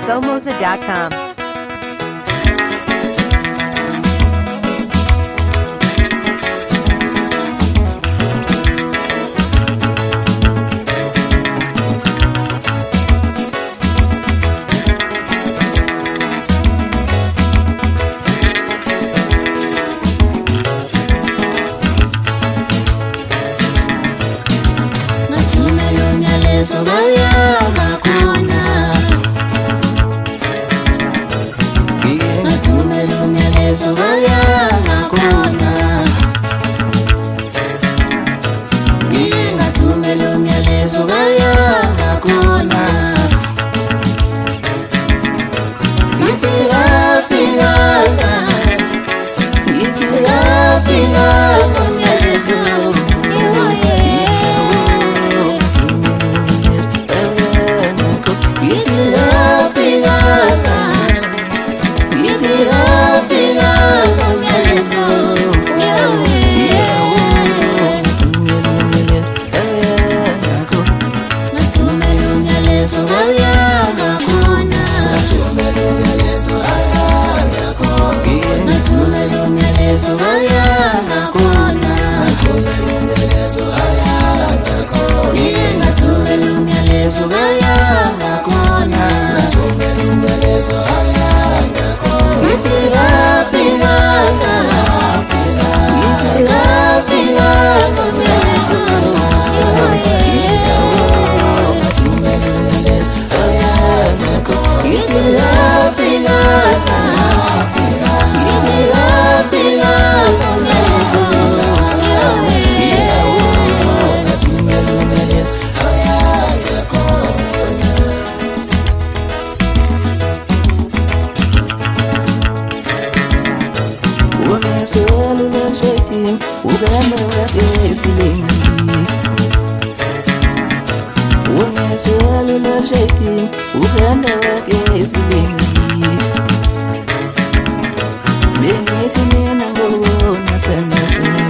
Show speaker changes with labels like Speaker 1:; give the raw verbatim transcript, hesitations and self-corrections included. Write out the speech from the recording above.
Speaker 1: Gomoza dot com.
Speaker 2: So vaya makona Natume lumele so vaya makona Natume lumele so vaya makona Iti afingana Iti afingana lumele so So vaya makona so vaya makona so vaya makona so vaya makona itira pingana itira pingana so itira pingana cellular shaking, Uganda is When I cellular shaking, Uganda is Benito Nina go on,